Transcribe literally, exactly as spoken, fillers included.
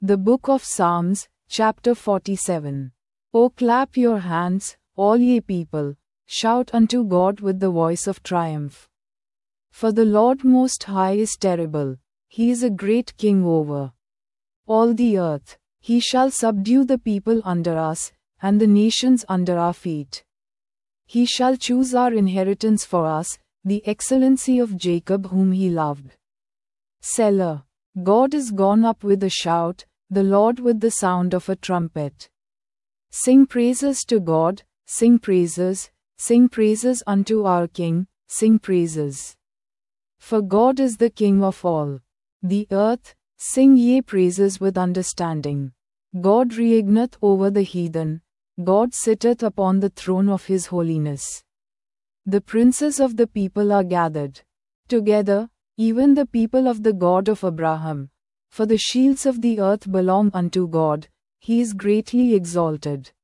The Book of Psalms, chapter forty-seven. O clap your hands, all ye people, shout unto God with the voice of triumph. For the Lord Most High is terrible, he is a great king over all the earth. He shall subdue the people under us, and the nations under our feet. He shall choose our inheritance for us, the excellency of Jacob whom he loved. Selah. God is gone up with a shout, the Lord with the sound of a trumpet. Sing praises to God, sing praises, sing praises unto our King, sing praises. For God is the King of all the earth, sing ye praises with understanding. God reigneth over the heathen, God sitteth upon the throne of his holiness. The princes of the people are gathered together, even the people of the God of Abraham. For the shields of the earth belong unto God, he is greatly exalted.